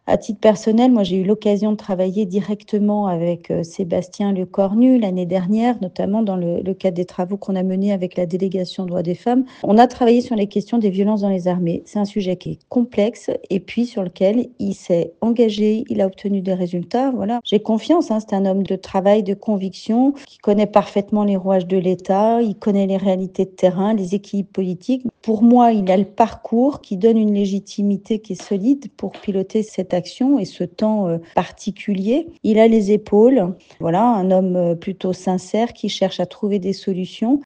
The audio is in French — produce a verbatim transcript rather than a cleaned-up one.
À titre personnel, moi, j'ai eu l'occasion de travailler directement avec, heu, Sébastien Lecornu l'année dernière, notamment dans le le cadre des travaux qu'on a menés avec la délégation droits des femmes. On a travaillé sur les questions des violences dans les armées. C'est un sujet qui est complexe et puis sur lequel il s'est engagé, il a obtenu des résultats, voilà. J'ai confiance, hein, c'est un homme de travail, de conviction, qui connaît parfaitement les rouages de l'État, il connaît les réalités de terrain, les équilibres politiques. Pour moi, il a le parcours qui donne une légitimité qui est solide pour piloter cette action et ce temps, heu, particulier. Il a les épaules, voilà, un homme, heu, plutôt sincère qui cherche à trouver des solutions.